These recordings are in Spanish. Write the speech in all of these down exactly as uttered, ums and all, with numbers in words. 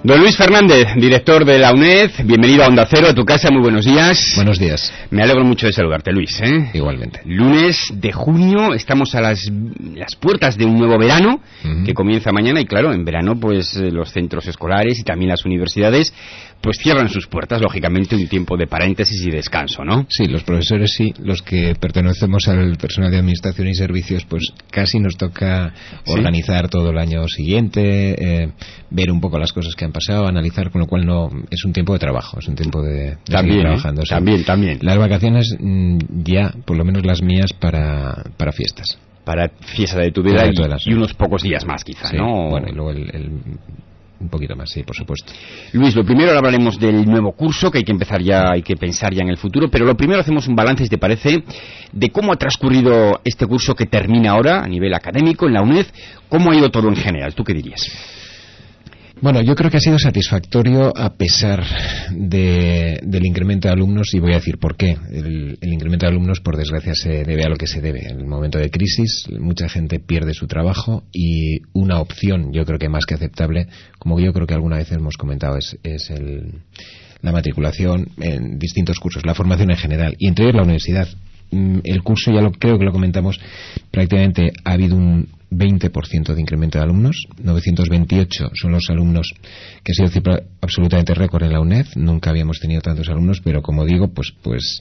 Don Luis Fernández, director de la UNED, bienvenido a Onda Cero, a tu casa, muy buenos días. Buenos días. Me alegro mucho de saludarte, Luis, ¿eh? Igualmente. Lunes de junio, estamos a las, las puertas de un nuevo verano, uh-huh. que comienza mañana, y claro, en verano pues los centros escolares y también las universidades pues cierran sus puertas, lógicamente un tiempo de paréntesis y descanso, ¿no? Sí, los profesores sí, los que pertenecemos al personal de administración y servicios, pues casi nos toca ¿Sí? organizar todo el año siguiente, eh, ver un poco las cosas que han pasado, analizar, con lo cual no es un tiempo de trabajo, es un tiempo de, de también, seguir trabajando. ¿eh? ¿sí? También, también. Las vacaciones ya, por lo menos las mías, para, para fiestas. Para fiesta de tu vida y, y unos pocos días más, quizá, sí, ¿no? Bueno, y luego el... el un poquito más, sí, por supuesto. Luis, lo primero ahora hablaremos del nuevo curso, que hay que empezar ya, hay que pensar ya en el futuro, pero lo primero hacemos un balance, si te parece, de cómo ha transcurrido este curso que termina ahora a nivel académico en la UNED, cómo ha ido todo en general, ¿tú qué dirías? Bueno, yo creo que ha sido satisfactorio a pesar de, del incremento de alumnos, y voy a decir por qué. El, el incremento de alumnos, por desgracia, se debe a lo que se debe. En el momento de crisis, mucha gente pierde su trabajo y una opción, yo creo que más que aceptable, como yo creo que alguna vez hemos comentado, es, es el, la matriculación en distintos cursos, la formación en general, y entre ellos la universidad. El curso, ya lo creo que lo comentamos, prácticamente ha habido un veinte por ciento de incremento de alumnos. novecientos veintiocho son los alumnos, que ha sido cifra absolutamente récord en la UNED. Nunca habíamos tenido tantos alumnos, pero como digo, pues pues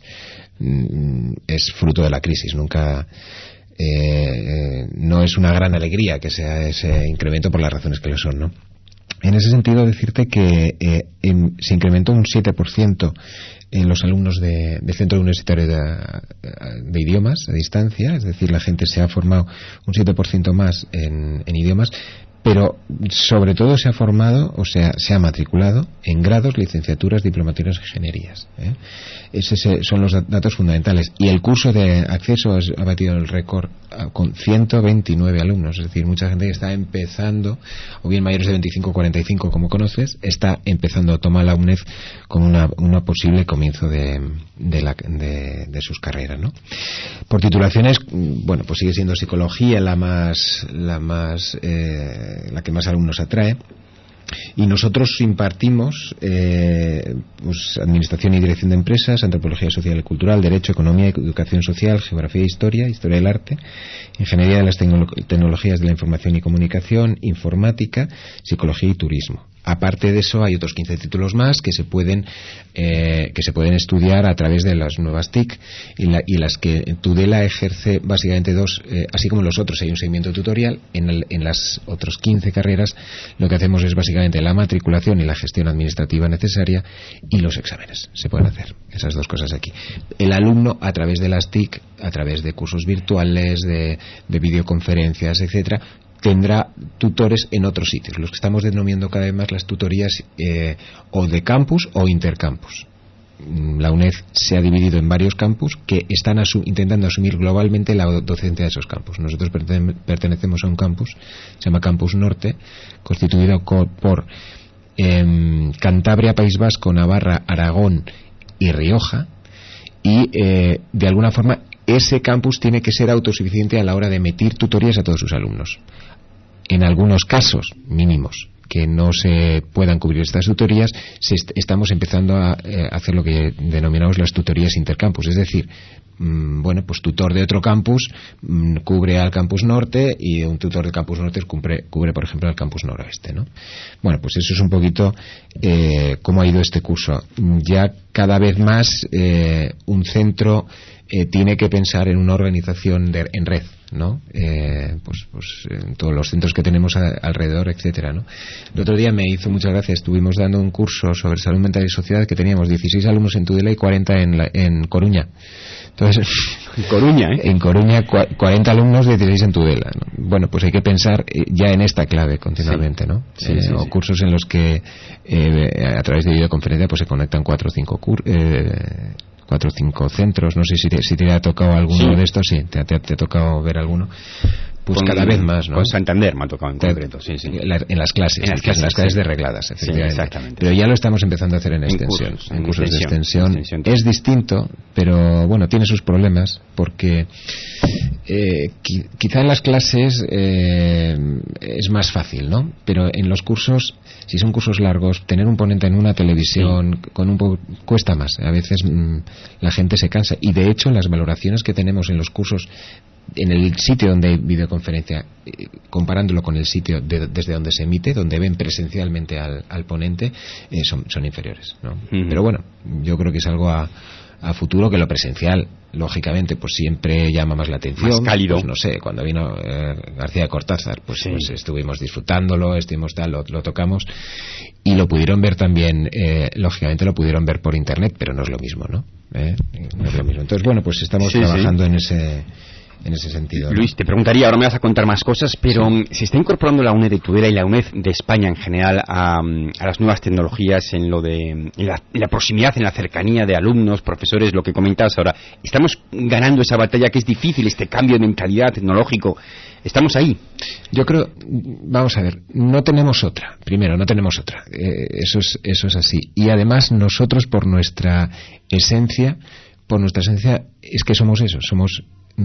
es fruto de la crisis. Nunca eh, no es una gran alegría que sea ese incremento por las razones que lo son, ¿no? En ese sentido, decirte que eh, en, se incrementó un siete por ciento en los alumnos de, de centro universitario de, de idiomas a distancia, es decir, la gente se ha formado un siete por ciento más en, en idiomas, pero sobre todo se ha formado, o sea, se ha matriculado en grados, licenciaturas, diplomaturas y ingenierías, ¿eh? Esos son los datos fundamentales. Y el curso de acceso ha batido el récord con ciento veintinueve alumnos, es decir, mucha gente que está empezando, o bien mayores de veinticinco o cuarenta y cinco, como conoces, está empezando a tomar la UNED como una, una posible comienzo de, de, la, de, de sus carreras, ¿no? Por titulaciones, bueno, pues sigue siendo psicología la más, la más, eh, la que más alumnos atrae. Y nosotros impartimos eh, pues, Administración y Dirección de Empresas, Antropología Social y Cultural, Derecho, Economía, Educación Social, Geografía e Historia, Historia del Arte, Ingeniería de las Tecno- Tecnologías de la Información y Comunicación, Informática, Psicología y Turismo. Aparte de eso, hay otros quince títulos más que se pueden eh, que se pueden estudiar a través de las nuevas T I C, y, la, y las que Tudela ejerce básicamente dos, eh, así como los otros hay un seguimiento tutorial. En, el, en las otras quince carreras lo que hacemos es básicamente la matriculación y la gestión administrativa necesaria, y los exámenes se pueden hacer, esas dos cosas aquí. El alumno, a través de las T I C, a través de cursos virtuales, de, de videoconferencias, etcétera, tendrá tutores en otros sitios, los que estamos denominando cada vez más las tutorías eh, o de campus o intercampus. La UNED se ha dividido en varios campus que están asu- intentando asumir globalmente la docencia de esos campus. Nosotros pertene- pertenecemos a un campus, se llama Campus Norte, constituido co- por eh, Cantabria, País Vasco, Navarra, Aragón y Rioja, y eh, de alguna forma ese campus tiene que ser autosuficiente a la hora de emitir tutorías a todos sus alumnos. En algunos casos mínimos que no se puedan cubrir estas tutorías, se est- estamos empezando a eh, hacer lo que denominamos las tutorías intercampus, es decir, mmm, bueno, pues tutor de otro campus mmm, cubre al campus norte, y un tutor del campus norte cubre, cubre por ejemplo al campus noroeste, ¿no? Bueno, pues eso es un poquito eh, cómo ha ido este curso. Ya cada vez más eh, un centro eh, tiene que pensar en una organización de, en red, ¿no? Eh, pues, pues en todos los centros que tenemos a, alrededor, etcétera, ¿no? El otro día me hizo mucha gracia, estuvimos dando un curso sobre salud mental y sociedad, que teníamos dieciséis alumnos en Tudela y cuarenta en, la, en Coruña. Entonces, en Coruña, ¿eh? En Coruña, cuarenta alumnos, dieciséis en Tudela, ¿no? Bueno, pues hay que pensar ya en esta clave continuamente, sí. ¿no? Sí, eh, sí, o sí. Cursos en los que eh, a través de videoconferencia pues se conectan cuatro o cinco cur- eh, cuatro o cinco centros. No sé si te, si te ha tocado alguno sí. de estos, sí, te, te, te ha tocado ver alguno. Pues con, cada vez más, ¿no? Con Santander me ha tocado en concreto, sí, sí. La, en las clases, en las clases, en las clases sí. de regladas, efectivamente. Sí, exactamente. Pero ya lo estamos empezando a hacer en, en extensión, cursos, en, en cursos extensión, de extensión. extensión. Es distinto, pero bueno, tiene sus problemas, porque eh, qui, quizá en las clases eh, es más fácil, ¿no? Pero en los cursos, si son cursos largos, tener un ponente en una televisión sí. con un poco cuesta más. A veces mmm, la gente se cansa. Y de hecho, las valoraciones que tenemos en los cursos, en el sitio donde hay videoconferencia, eh, comparándolo con el sitio de, desde donde se emite, donde ven presencialmente al, al ponente, eh, son, son inferiores, ¿no? Uh-huh. Pero bueno, yo creo que es algo a, a futuro, que lo presencial, lógicamente, pues siempre llama más la atención. Más cálido. Pues no sé, cuando vino eh, García de Cortázar, pues, sí. pues estuvimos disfrutándolo, estuvimos tal, lo, lo tocamos, y lo pudieron ver también, eh, lógicamente lo pudieron ver por internet, pero no es lo mismo, ¿no? ¿Eh? No es lo mismo. Entonces, bueno, pues estamos sí, trabajando sí. en ese... en ese sentido, ¿no? Luis, te preguntaría, ahora me vas a contar más cosas, pero sí. ¿se está incorporando la UNED de Tudela y la UNED de España en general a, a las nuevas tecnologías en lo de en la, en la proximidad, en la cercanía de alumnos, profesores, lo que comentabas ahora? ¿Estamos ganando esa batalla que es difícil, este cambio de mentalidad tecnológico? ¿Estamos ahí? Yo creo, vamos a ver, no tenemos otra. Primero, no tenemos otra. Eh, eso es, eso es así. Y además nosotros, por nuestra esencia, por nuestra esencia, es que somos eso, somos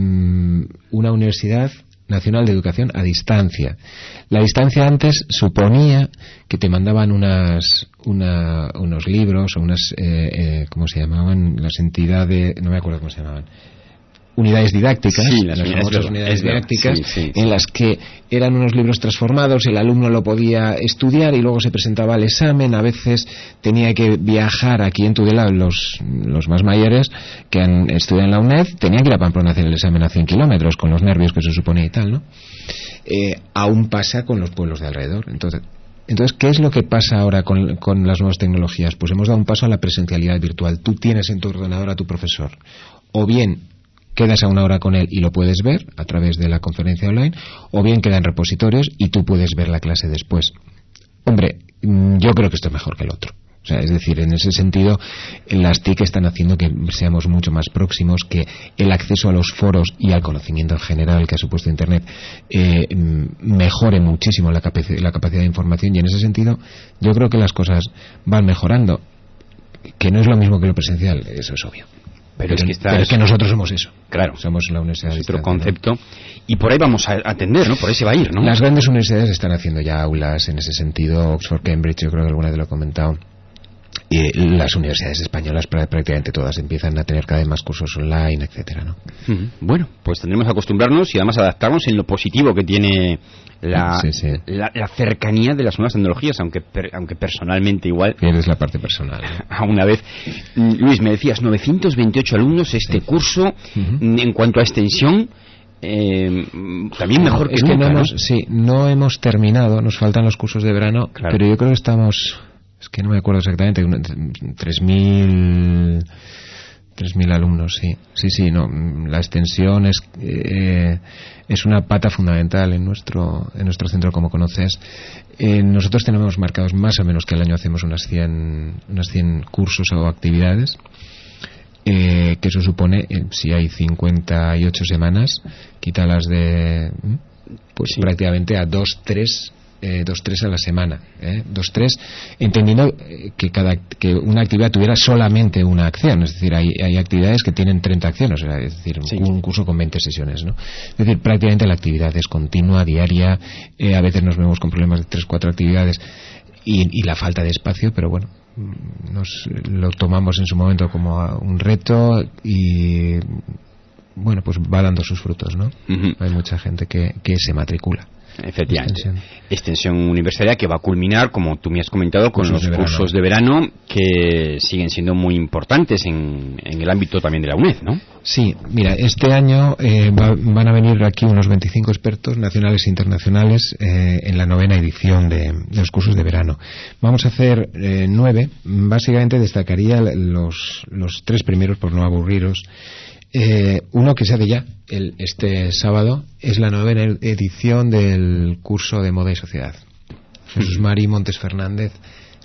una universidad nacional de educación a distancia. La distancia antes suponía que te mandaban unas una, unos libros o unas eh, eh, ¿cómo se llamaban? Las entidades, no me acuerdo cómo se llamaban, unidades didácticas, sí, las, las unidades, famosas unidades es didácticas, sí, sí, sí. en las que eran unos libros transformados, el alumno lo podía estudiar y luego se presentaba al examen. A veces tenía que viajar aquí en Tudela, los, los más mayores que han estudiado en la UNED, tenían que ir a Pamplona a hacer el examen a cien kilómetros, con los nervios que se supone y tal, ¿no? Eh, aún pasa con los pueblos de alrededor. Entonces, Entonces, ¿qué es lo que pasa ahora con, con las nuevas tecnologías? Pues hemos dado un paso a la presencialidad virtual. Tú tienes en tu ordenador a tu profesor, o bien quedas a una hora con él y lo puedes ver a través de la conferencia online, o bien queda en repositorios y tú puedes ver la clase después. Hombre, yo creo que esto es mejor que el otro. O sea, es decir, en ese sentido, las T I C están haciendo que seamos mucho más próximos, que el acceso a los foros y al conocimiento en general que ha supuesto Internet eh, mejore muchísimo la, capac- la capacidad de información, y en ese sentido yo creo que las cosas van mejorando. Que no es lo mismo que lo presencial, eso es obvio. Pero, pero, es que, está pero es que nosotros somos eso. Claro. Somos la universidad. Es otro concepto. ¿No? Y por ahí vamos a atender, ¿no? Por ahí se va a ir, ¿no? Las grandes universidades están haciendo ya aulas en ese sentido. Oxford, Cambridge, yo creo que alguna vez lo he comentado. Y las universidades españolas prácticamente todas empiezan a tener cada vez más cursos online, etcétera, ¿no? Uh-huh. Bueno, pues tendremos que acostumbrarnos y además adaptarnos en lo positivo que tiene la, sí, sí. la, la cercanía de las nuevas tecnologías, aunque per, aunque personalmente igual... Pierdes la parte personal, ¿no? A una vez. Luis, me decías, novecientos veintiocho alumnos este sí. curso. Uh-huh. En cuanto a extensión... Eh, también mejor que es nunca, que no hemos, ¿no? Sí, no hemos terminado, nos faltan los cursos de verano, claro. Pero yo creo que estamos... Es que no me acuerdo exactamente, tres mil alumnos, sí. Sí, sí, no, la extensión es eh, es una pata fundamental en nuestro en nuestro centro, como conoces. Eh, nosotros tenemos marcados más o menos que al año hacemos unas cien, unas cien cursos o actividades, eh, que eso supone, eh, si hay cincuenta y ocho semanas, quítalas de... pues sí. Prácticamente a dos, tres... Eh, dos tres a la semana, ¿eh? dos tres, entendiendo que cada que una actividad tuviera solamente una acción, es decir, hay, hay actividades que tienen treinta acciones, es decir, sí. un curso con veinte sesiones, ¿no? Es decir, prácticamente la actividad es continua, diaria, eh, a veces nos vemos con problemas de tres cuatro actividades y, y la falta de espacio, pero bueno, nos lo tomamos en su momento como un reto y bueno, pues va dando sus frutos, ¿no? Uh-huh. Hay mucha gente que, que se matricula. Efectivamente. Extensión. Extensión universitaria que va a culminar, como tú me has comentado, con cursos los de cursos de verano que siguen siendo muy importantes en, en el ámbito también de la UNED, ¿no? Sí, mira, este año eh, va, van a venir aquí unos veinticinco expertos nacionales e internacionales eh, en la novena edición de, de los cursos de verano. Vamos a hacer eh, nueve. Básicamente destacaría los, los tres primeros, por no aburriros. Eh, uno que se hace ya el, este sábado es la novena edición del curso de Moda y Sociedad. Jesús Mari Montes Fernández es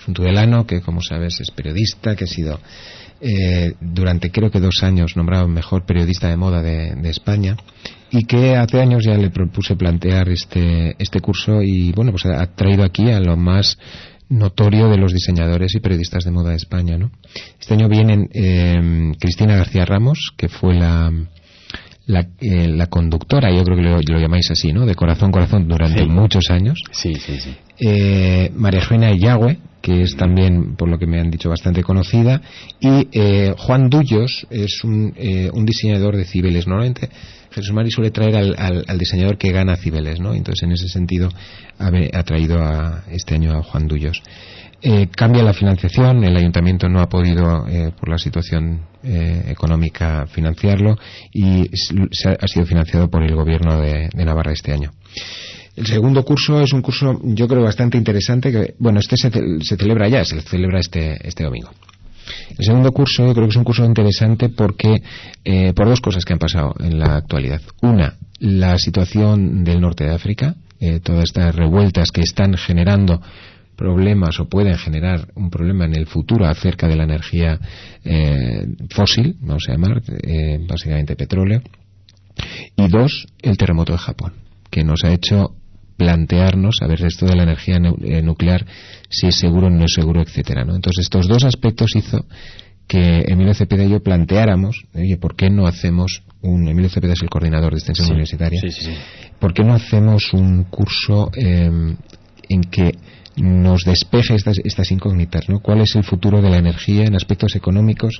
es un tudelano que, como sabes, es periodista, que ha sido eh, durante creo que dos años nombrado mejor periodista de moda de, de España, y que hace años ya le propuse plantear este este curso, y bueno, pues ha traído aquí a lo más notorio de los diseñadores y periodistas de moda de España, ¿no? Este año vienen eh, Cristina García Ramos, que fue la la, eh, la conductora, yo creo que lo, lo llamáis así, ¿no?, de Corazón Corazón durante sí. muchos años. Sí, sí, sí. Eh, María Eugenia Yagüe, que es también, por lo que me han dicho, bastante conocida, y eh, Juan Dullos es un, eh, un diseñador de Cibeles. Normalmente Jesús Mari suele traer al, al, al diseñador que gana Cibeles, ¿no? Entonces, en ese sentido, ha, ha traído a, este año a Juan Dullos. Eh, cambia la financiación, el ayuntamiento no ha podido, eh, por la situación eh, económica, financiarlo, y se ha, ha sido financiado por el gobierno de, de Navarra este año. El segundo curso es un curso, yo creo, bastante interesante, que, bueno, este se, se celebra ya, se celebra este, este domingo. El segundo curso yo creo que es un curso interesante porque eh, por dos cosas que han pasado en la actualidad. Una, la situación del norte de África, eh, todas estas revueltas que están generando problemas o pueden generar un problema en el futuro acerca de la energía eh, fósil, vamos a llamar, eh, básicamente petróleo. Y dos, el terremoto de Japón, que nos ha hecho plantearnos a ver esto de la energía nu- eh, nuclear, si es seguro o no es seguro, etcétera, ¿no? Entonces, estos dos aspectos hizo que Emilio Cepeda y yo planteáramos, oye, ¿por qué no hacemos un... Emilio Cepeda es el coordinador de extensión sí, universitaria. Sí, sí, sí. ¿Por qué no hacemos un curso eh, en que nos despeje estas, estas incógnitas, ¿no? ¿Cuál es el futuro de la energía en aspectos económicos,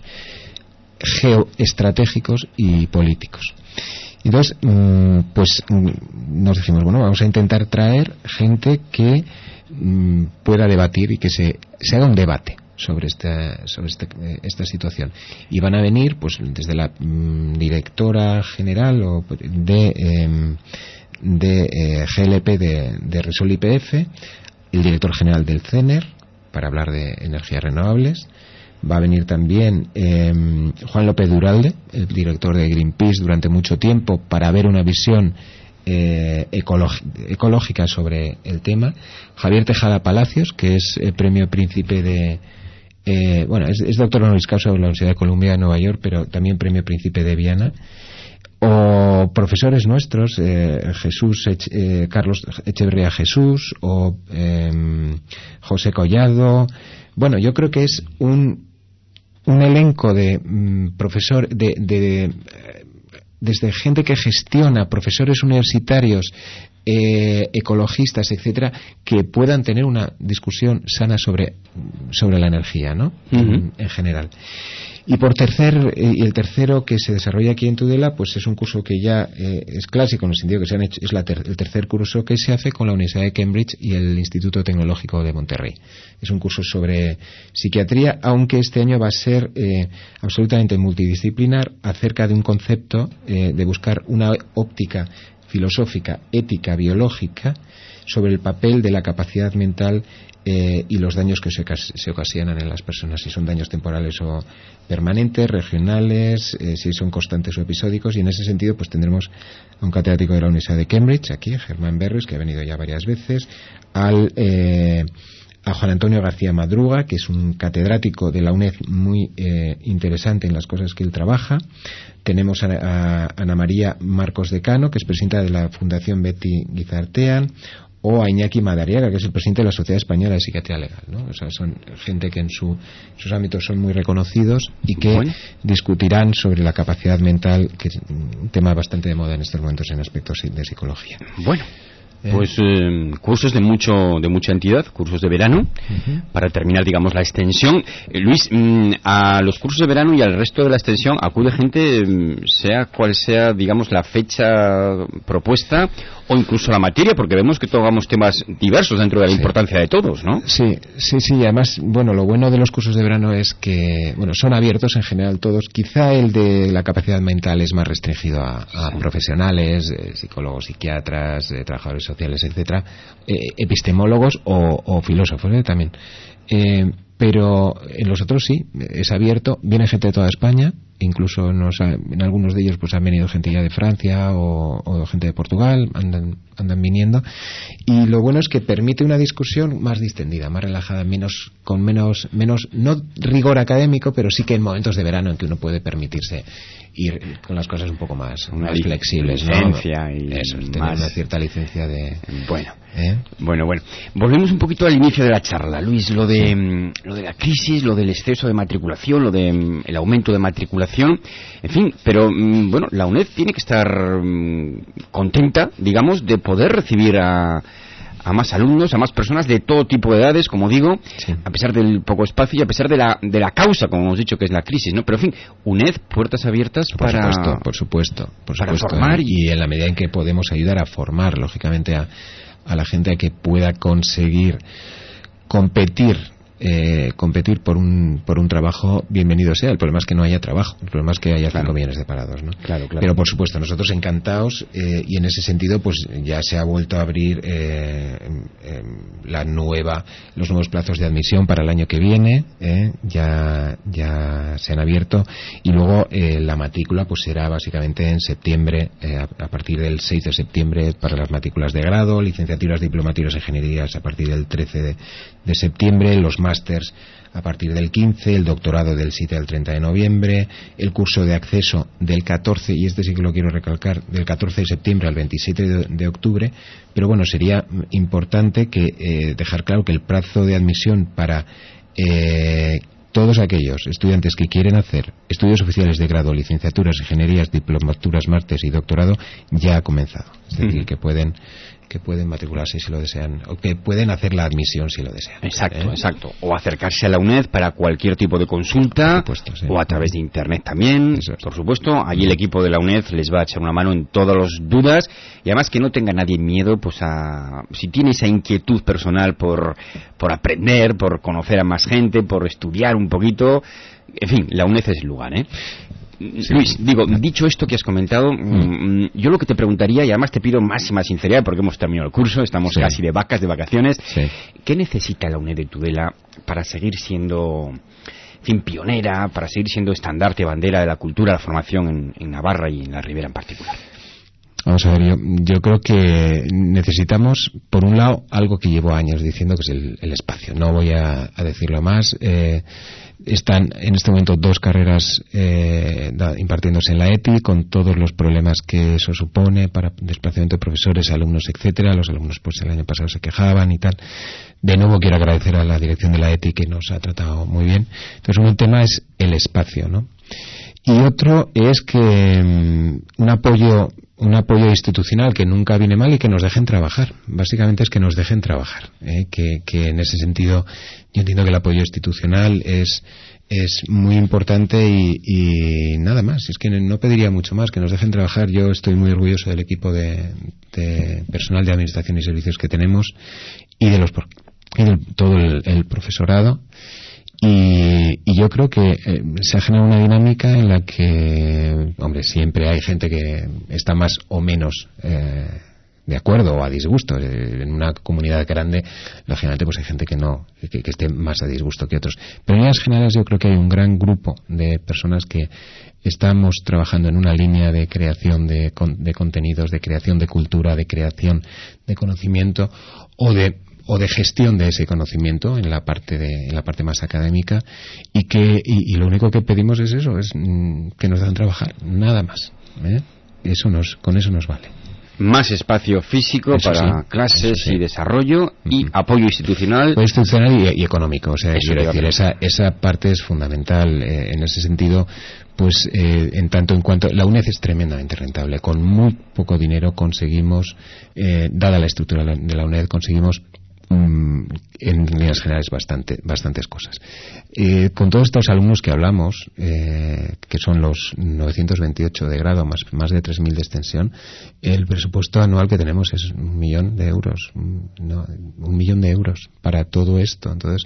geoestratégicos y políticos? Entonces, pues nos decimos, bueno, vamos a intentar traer gente que pueda debatir y que se, se haga un debate sobre esta sobre este, esta situación. Y van a venir, pues, desde la mm, directora general o de, eh, de eh, G L P de, de Resol Y P F, el director general del C E N E R, para hablar de energías renovables. Va a venir también eh, Juan López Duralde, el director de Greenpeace durante mucho tiempo, para ver una visión eh, ecolog- ecológica sobre el tema. Javier Tejada Palacios, que es el premio Príncipe de... Eh, bueno, es, es doctor honoris causa de la Universidad de Columbia de Nueva York, pero también premio Príncipe de Viana. O profesores nuestros, eh, Jesús Ech, eh, Carlos Echeverría Jesús, o eh, José Collado. Bueno, yo creo que es un un elenco de mm, profesor de, de, de desde gente que gestiona, profesores universitarios, eh, ecologistas, etcétera, que puedan tener una discusión sana sobre sobre la energía, ¿no? Uh-huh. en, en general. Y por tercer, y el tercero que se desarrolla aquí en Tudela, pues es un curso que ya eh, es clásico en el sentido que se han hecho, es la ter, el tercer curso que se hace con la Universidad de Cambridge y el Instituto Tecnológico de Monterrey. Es un curso sobre psiquiatría, aunque este año va a ser eh, absolutamente multidisciplinar, acerca de un concepto eh, de buscar una óptica filosófica, ética, biológica sobre el papel de la capacidad mental eh, y los daños que se, se ocasionan en las personas, si son daños temporales o permanentes, regionales, eh, si son constantes o episódicos. Y en ese sentido pues tendremos a un catedrático de la Universidad de Cambridge, aquí, Germán Berres, que ha venido ya varias veces, al eh, a Juan Antonio García Madruga, que es un catedrático de la UNED muy eh, interesante en las cosas que él trabaja. Tenemos a, a Ana María Marcos Decano, que es presidenta de la Fundación Betty Guizartean, o a Iñaki Madariaga, que es el presidente de la Sociedad Española de Psiquiatría Legal, ¿no? O sea, son gente que en su, sus ámbitos son muy reconocidos y que bueno. discutirán sobre la capacidad mental, que es un tema bastante de moda en estos momentos en aspectos de psicología. Bueno. Pues eh, cursos de mucho de mucha entidad, cursos de verano, uh-huh. para terminar, digamos, la extensión. Eh, Luis, mm, a los cursos de verano y al resto de la extensión acude gente, mm, sea cual sea, digamos, la fecha propuesta o incluso la materia, porque vemos que tocamos temas diversos dentro de la sí. importancia de todos, ¿no? Sí, sí, sí. Además, bueno, lo bueno de los cursos de verano es que, bueno, son abiertos en general todos. Quizá el de la capacidad mental es más restringido a, a sí. profesionales, eh, psicólogos, psiquiatras, eh, trabajadores sociales, etcétera, eh, epistemólogos o, o filósofos eh, también. Eh, pero en los otros sí, es abierto, viene gente de toda España, incluso nos ha, en algunos de ellos pues han venido gente ya de Francia o, o gente de Portugal, andan, andan viniendo, y lo bueno es que permite una discusión más distendida, más relajada, menos con menos, menos no rigor académico, pero sí que en momentos de verano en que uno puede permitirse ir con las cosas un poco más, una más flexibles, licencia, ¿no? Y eso, tener más... una cierta licencia de... Bueno, ¿eh? bueno, bueno. Volvemos un poquito al inicio de la charla, Luis, lo de, sí. lo de la crisis, lo del exceso de matriculación, lo de el aumento de matriculación, en fin, pero bueno, la UNED tiene que estar contenta, digamos, de poder recibir a... a más alumnos, a más personas de todo tipo de edades, como digo, sí. a pesar del poco espacio y a pesar de la de la causa, como hemos dicho, que es la crisis, ¿no? Pero, en fin, UNED, puertas abiertas por para... Supuesto, por supuesto, por para supuesto. formar. Y... y en la medida en que podemos ayudar a formar, lógicamente, a, a la gente a que pueda conseguir competir Eh, competir por un por un trabajo, bienvenido sea. El problema es que no haya trabajo, el problema es que haya cinco millones de parados, ¿no? Claro, claro. Pero por supuesto nosotros encantados, eh, y en ese sentido pues ya se ha vuelto a abrir eh, eh, la nueva los nuevos plazos de admisión para el año que viene, eh, ya ya se han abierto, y luego eh, la matrícula pues será básicamente en septiembre, eh, a, a partir del seis de septiembre para las matrículas de grado, licenciaturas, diplomaturas, ingenierías a partir del trece de, de septiembre, los másters a partir del quince, el doctorado del siete al treinta de noviembre, el curso de acceso del catorce, y este sí que lo quiero recalcar, del catorce de septiembre al veintisiete de, de octubre, pero bueno, sería importante que eh, dejar claro que el plazo de admisión para eh, todos aquellos estudiantes que quieren hacer estudios oficiales de grado, licenciaturas, ingenierías, diplomaturas, másters y doctorado ya ha comenzado, es decir, que pueden que pueden matricularse si lo desean, o que pueden hacer la admisión si lo desean. Exacto, ¿eh? exacto. O acercarse a la UNED para cualquier tipo de consulta, por supuesto, sí. O a través de Internet también, Eso es. Por supuesto. Allí el equipo de la UNED les va a echar una mano en todas las dudas, y además que no tenga nadie miedo, pues a... si tiene esa inquietud personal por, por aprender, por conocer a más gente, por estudiar un poquito, en fin, la UNED es el lugar, ¿eh? Sí. Luis, digo, dicho esto que has comentado, mm. yo lo que te preguntaría, y además te pido máxima sinceridad porque hemos terminado el curso, estamos sí. casi de vacas, de vacaciones, sí. ¿qué necesita la UNED de Tudela para seguir siendo, en fin, pionera, para seguir siendo estandarte, bandera de la cultura, la formación en, en Navarra y en la Ribera en particular? Vamos a ver, yo, yo creo que necesitamos, por un lado, algo que llevo años diciendo, que es el, el espacio. No voy a, a decirlo más. Eh, están en este momento dos carreras eh, da, impartiéndose en la E T I, con todos los problemas que eso supone para desplazamiento de profesores, alumnos, etcétera. Los alumnos pues el año pasado se quejaban y tal. De nuevo quiero agradecer a la dirección de la E T I que nos ha tratado muy bien. Entonces, un tema es el espacio, ¿no? Y otro es que um, un apoyo un apoyo institucional que nunca viene mal y que nos dejen trabajar. Básicamente es que nos dejen trabajar, ¿eh? que, que en ese sentido yo entiendo que el apoyo institucional es es muy importante y, y nada más. Es que no pediría mucho más, que nos dejen trabajar. Yo estoy muy orgulloso del equipo de, de personal de administración y servicios que tenemos y de los y de todo el, el profesorado. Y, y yo creo que eh, se ha generado una dinámica en la que, hombre, siempre hay gente que está más o menos eh, de acuerdo o a disgusto. En una comunidad grande, lógicamente, pues hay gente que no, que, que esté más a disgusto que otros. Pero en líneas generales yo creo que hay un gran grupo de personas que estamos trabajando en una línea de creación de, de contenidos, de creación de cultura, de creación de conocimiento o de o de gestión de ese conocimiento en la parte de en la parte más académica, y que y, y lo único que pedimos es eso, es mm, que nos dejen trabajar, nada más, ¿eh? Eso nos con eso nos vale. Más espacio físico eso para sí, clases sí. y desarrollo y uh-huh. apoyo institucional. Apoyo institucional y, y económico, o sea, eso quiero decir, esa esa parte es fundamental eh, en ese sentido. Pues eh, en tanto en cuanto la UNED es tremendamente rentable, con muy poco dinero conseguimos, eh, dada la estructura de la UNED, conseguimos en líneas generales bastante, bastantes cosas. Eh, con todos estos alumnos que hablamos, eh, que son los novecientos veintiocho de grado más, más de tres mil de extensión, el presupuesto anual que tenemos es un millón de euros, no, un millón de euros para todo esto. Entonces,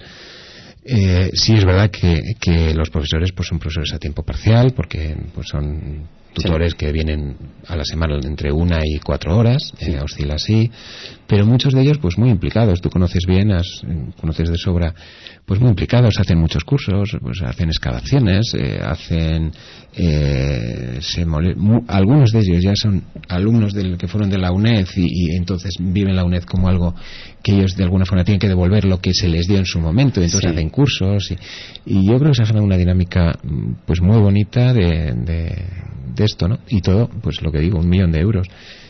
eh, sí es verdad que, que los profesores pues son profesores a tiempo parcial, porque pues son tutores sí. que vienen a la semana entre una y cuatro horas, sí. eh, oscila así, pero muchos de ellos pues muy implicados. Tú conoces bien, has, conoces de sobra, pues muy implicados, hacen muchos cursos, pues hacen excavaciones, eh, hacen eh, se mole, mu, algunos de ellos ya son alumnos del que fueron de la UNED y, y entonces viven la UNED como algo que ellos de alguna forma tienen que devolver lo que se les dio en su momento, y entonces sí. hacen cursos y, y yo creo que se ha generado una dinámica pues muy bonita de, de, de esto, ¿no? Y todo, pues lo que digo, un millón de euros.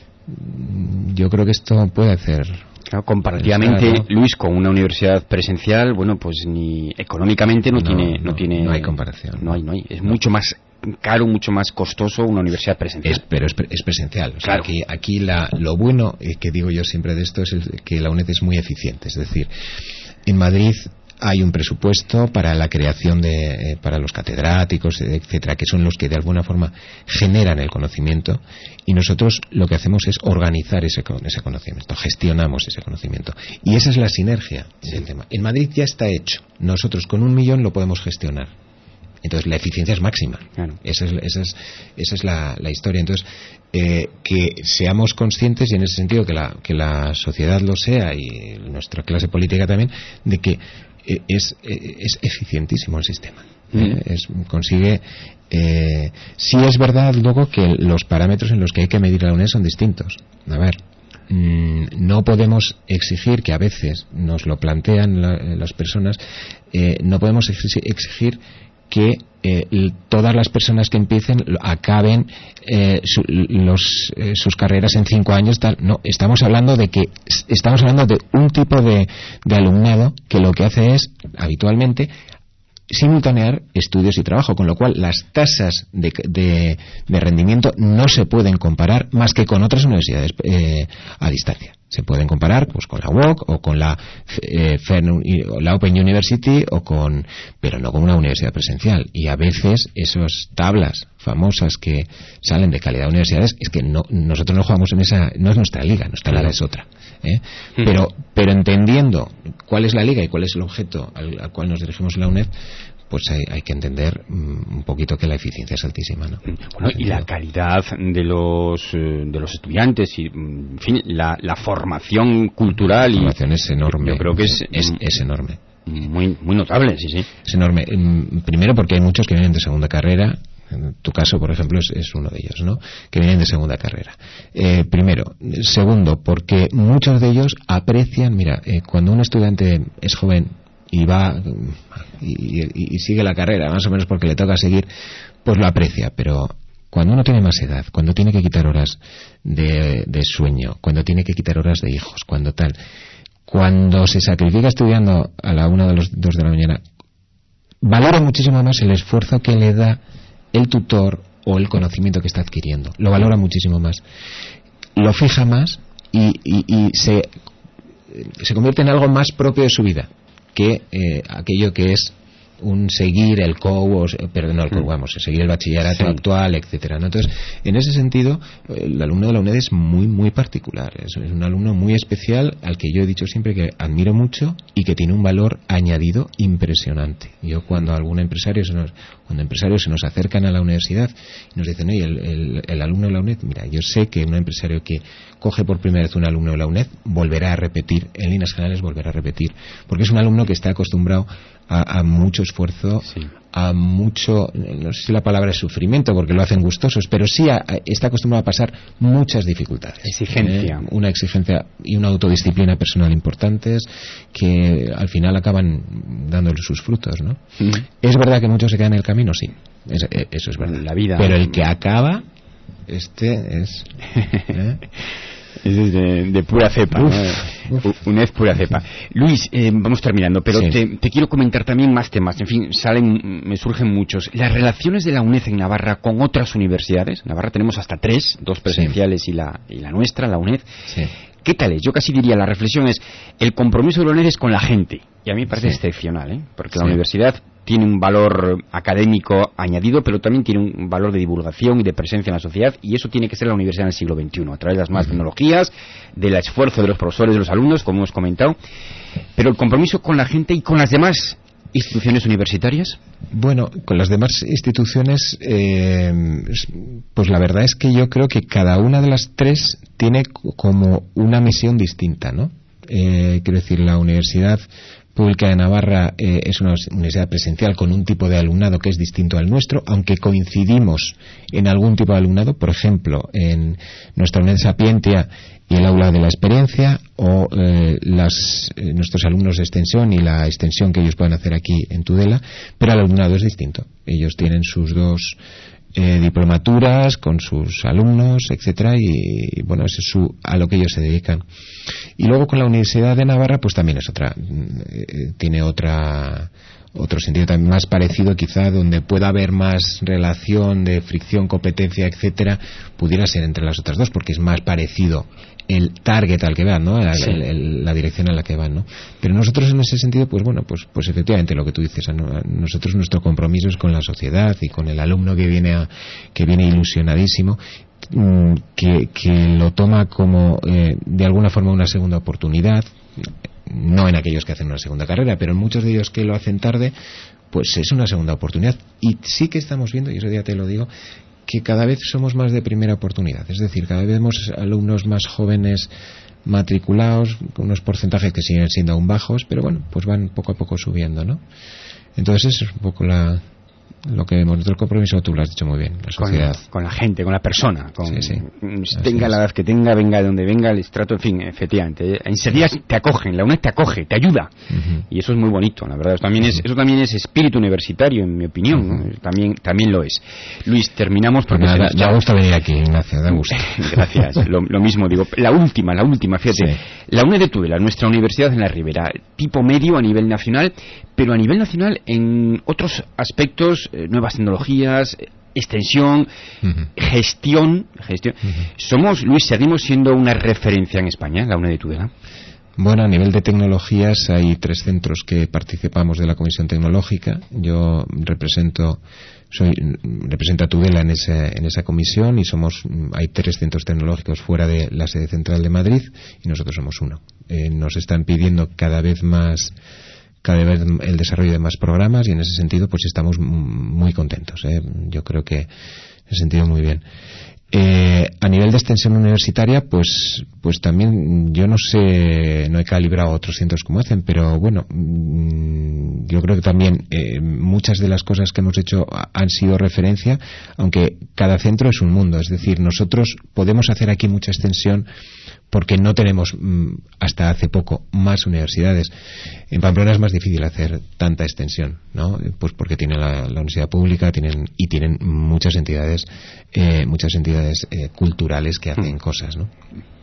Yo creo que esto puede hacer... Claro, comparativamente, claro, ¿no? Luis, con una universidad presencial, bueno, pues ni económicamente no, no tiene... No, no, tiene no hay comparación. No hay, no hay. Es no. mucho más caro, mucho más costoso una universidad presencial. Es, pero es, es presencial. O sea, claro. Aquí, aquí la, lo bueno eh, que digo yo siempre de esto es el, que la UNED es muy eficiente. Es decir, en Madrid hay un presupuesto para la creación de eh, para los catedráticos, etcétera, que son los que de alguna forma generan el conocimiento, y nosotros lo que hacemos es organizar ese, ese conocimiento, gestionamos ese conocimiento, y esa es la sinergia sí. del tema. En Madrid ya está hecho, nosotros con un millón lo podemos gestionar, entonces la eficiencia es máxima. Claro. Esa es, esa es, esa es la, la historia. Entonces eh, que seamos conscientes, y en ese sentido que la, que la sociedad lo sea, y nuestra clase política también, de que Es, es eficientísimo el sistema. Mm. Eh, es, consigue eh, sí es verdad luego que los parámetros en los que hay que medir la UNED son distintos. A ver, mmm, no podemos exigir, que a veces nos lo plantean la, las personas, eh, no podemos exigir que eh, todas las personas que empiecen acaben eh, su, los, eh, sus carreras en cinco años. Tal. No, estamos hablando de que estamos hablando de un tipo de, de alumnado que lo que hace es habitualmente simultanear estudios y trabajo, con lo cual las tasas de, de, de rendimiento no se pueden comparar más que con otras universidades eh, a distancia. Se pueden comparar pues con la U O C o con la, eh, la Open University o con, pero no con una universidad presencial. Y a veces esas tablas famosas que salen de calidad de universidades es que no, nosotros no jugamos en esa, no es nuestra liga, nuestra liga es otra. ¿eh? Sí. Pero, pero entendiendo cuál es la liga y cuál es el objeto al, al cual nos dirigimos en la UNED, pues hay, hay que entender um, un poquito que la eficiencia es altísima, ¿no? Bueno, y la calidad de los de los estudiantes y, en fin, la, la formación cultural. La formación y, es enorme. Yo creo que es, es, es enorme. Muy, muy notable, sí, sí. Es enorme. Primero porque hay muchos que vienen de segunda carrera. En tu caso, por ejemplo, es, es uno de ellos, ¿no? Que vienen de segunda carrera. Eh, primero. Segundo, porque muchos de ellos aprecian, mira, eh, cuando un estudiante es joven y va y, y, y sigue la carrera, más o menos porque le toca seguir, pues lo aprecia, pero cuando uno tiene más edad, cuando tiene que quitar horas de, de sueño, cuando tiene que quitar horas de hijos, cuando tal, cuando se sacrifica estudiando a la una de los dos de la mañana, valora muchísimo más el esfuerzo que le da el tutor o el conocimiento que está adquiriendo, lo valora muchísimo más, lo fija más y, y, y se, se convierte en algo más propio de su vida que eh, aquello que es un seguir el C O U, perdón, no el C O U, vamos, seguir el bachillerato sí. actual, etcétera, ¿no? Entonces, en ese sentido, el alumno de la UNED es muy, muy particular, es, es un alumno muy especial al que yo he dicho siempre que admiro mucho y que tiene un valor añadido impresionante. Yo cuando algún empresario se nos, cuando empresarios se nos acercan a la universidad y nos dicen, oye, el, el, el alumno de la UNED, mira, yo sé que un empresario que coge por primera vez un alumno de la UNED volverá a repetir, en líneas generales volverá a repetir, porque es un alumno que está acostumbrado a, a mucho esfuerzo, sí. a mucho, no sé si la palabra es sufrimiento porque lo hacen gustosos, pero sí a, a, está acostumbrado a pasar muchas dificultades. Exigencia. Eh, una exigencia y una autodisciplina personal importantes que al final acaban dándole sus frutos, ¿no? Mm. ¿Es verdad que muchos se quedan en el camino? Sí, es, eso es verdad. La vida. Pero el que acaba, este es... ¿eh? Es de, de pura cepa, uf, ¿no? Uf. UNED pura cepa. Luis, eh, vamos terminando, pero sí. te, te quiero comentar también más temas. En fin, salen, me surgen muchos. Las relaciones de la UNED en Navarra con otras universidades. En Navarra tenemos hasta tres, dos presenciales sí. y, la, y la nuestra, la UNED. Sí. ¿Qué tal es? Yo casi diría, la reflexión es, el compromiso de la UNED es con la gente. Y a mí me parece sí. excepcional, ¿eh? Porque sí. la universidad tiene un valor académico añadido, pero también tiene un valor de divulgación y de presencia en la sociedad, y eso tiene que ser la universidad en el siglo veintiuno, a través de las nuevas uh-huh. tecnologías, del esfuerzo de los profesores, de los alumnos, como hemos comentado, pero el compromiso con la gente y con las demás instituciones universitarias? Bueno, con las demás instituciones, eh, pues la verdad es que yo creo que cada una de las tres tiene como una misión distinta, ¿no? Eh, quiero decir, la Universidad Pública de Navarra eh, es una universidad presencial con un tipo de alumnado que es distinto al nuestro, aunque coincidimos en algún tipo de alumnado, por ejemplo, en nuestra unidad Sapientia y el aula de la experiencia, o eh, las, eh, nuestros alumnos de extensión y la extensión que ellos pueden hacer aquí en Tudela, pero el alumnado es distinto. Ellos tienen sus dos eh, diplomaturas con sus alumnos, etcétera, y, y bueno, eso es su, a lo que ellos se dedican. Y luego con la Universidad de Navarra, pues también es otra, eh, tiene otra otro sentido también más parecido, quizá donde pueda haber más relación de fricción, competencia, etcétera, pudiera ser entre las otras dos, porque es más parecido el target al que van, ¿no? La, sí. el, el, la dirección a la que van, ¿no? Pero nosotros en ese sentido, pues bueno, pues pues efectivamente lo que tú dices, ¿no? Nosotros nuestro compromiso es con la sociedad y con el alumno que viene a, que viene ilusionadísimo, que, que lo toma como eh, de alguna forma una segunda oportunidad, no en aquellos que hacen una segunda carrera, pero en muchos de ellos que lo hacen tarde, pues es una segunda oportunidad. Y sí que estamos viendo, y eso ya te lo digo, que cada vez somos más de primera oportunidad, es decir, cada vez vemos alumnos más jóvenes matriculados, con unos porcentajes que siguen siendo aún bajos, pero bueno, pues van poco a poco subiendo, ¿no? Entonces eso es un poco la lo que vemos. Nuestro compromiso, tú lo has dicho muy bien, la sociedad. Con, con la gente, con la persona, con, sí, sí. tenga la edad que tenga, venga de donde venga, el estrato, en fin, efectivamente. Enseguida te acogen, la UNED te acoge, te ayuda, uh-huh. y eso es muy bonito, la verdad. Eso también, uh-huh. es, eso también es espíritu universitario, en mi opinión, uh-huh. ¿no? También, también lo es. Luis, terminamos porque... Nada, da, da gusto venir aquí, Ignacio, da gusto. Gracias, lo, lo mismo digo. La última, la última, fíjate, sí. La UNED de Tudela, nuestra universidad en la Ribera, tipo medio a nivel nacional, pero a nivel nacional en otros aspectos, eh, nuevas tecnologías, extensión, uh-huh. gestión, gestión. Uh-huh. Somos, Luis, seguimos siendo una referencia en España, la UNED de Tudela. Bueno, a nivel de tecnologías hay tres centros que participamos de la Comisión Tecnológica. Yo represento soy represento a Tudela en esa en esa comisión y somos hay tres centros tecnológicos fuera de la sede central de Madrid y nosotros somos uno. Eh, nos están pidiendo cada vez más cada vez el desarrollo de más programas y en ese sentido pues estamos muy contentos, ¿eh? Yo creo que en ese sentido muy bien. Eh, a nivel de extensión universitaria, pues pues también yo no sé, no he calibrado otros centros como hacen, pero bueno, mmm, yo creo que también eh, muchas de las cosas que hemos hecho han sido referencia, aunque cada centro es un mundo, es decir, nosotros podemos hacer aquí mucha extensión porque no tenemos mmm, hasta hace poco más universidades. En Pamplona es más difícil hacer tanta extensión, ¿no? Pues porque tiene la, la universidad pública, tienen y tienen muchas entidades, eh, muchas entidades eh, culturales que hacen cosas, ¿no?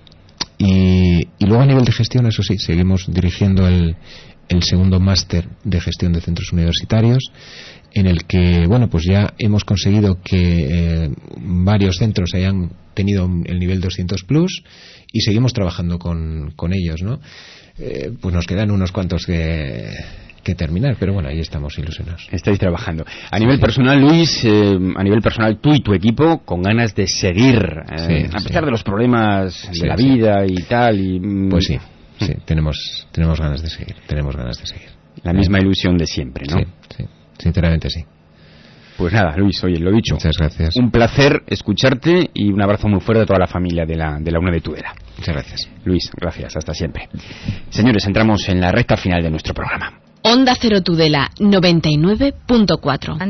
Y, y luego a nivel de gestión, eso sí, seguimos dirigiendo el, el segundo máster de gestión de centros universitarios, en el que, bueno, pues ya hemos conseguido que eh, varios centros hayan tenido el nivel doscientos plus y seguimos trabajando con, con ellos, ¿no? Eh, pues nos quedan unos cuantos que, que terminar, pero bueno, ahí estamos ilusionados. Estáis trabajando. A nivel personal, Luis, eh, a nivel personal, tú y tu equipo, con ganas de seguir, eh, sí, a pesar sí. de los problemas sí, de la sí. vida y tal. Y, pues sí, sí, tenemos, tenemos ganas de seguir, tenemos ganas de seguir. La misma ilusión de siempre, ¿no? Sí, sí, sinceramente sí. Pues nada, Luis, oye, lo dicho. Muchas gracias. Un placer escucharte y un abrazo muy fuerte a toda la familia de la, de la UNED de Tudela. Muchas gracias. Luis, gracias, hasta siempre. Señores, entramos en la recta final de nuestro programa. Onda Cero Tudela, noventa y nueve punto cuatro.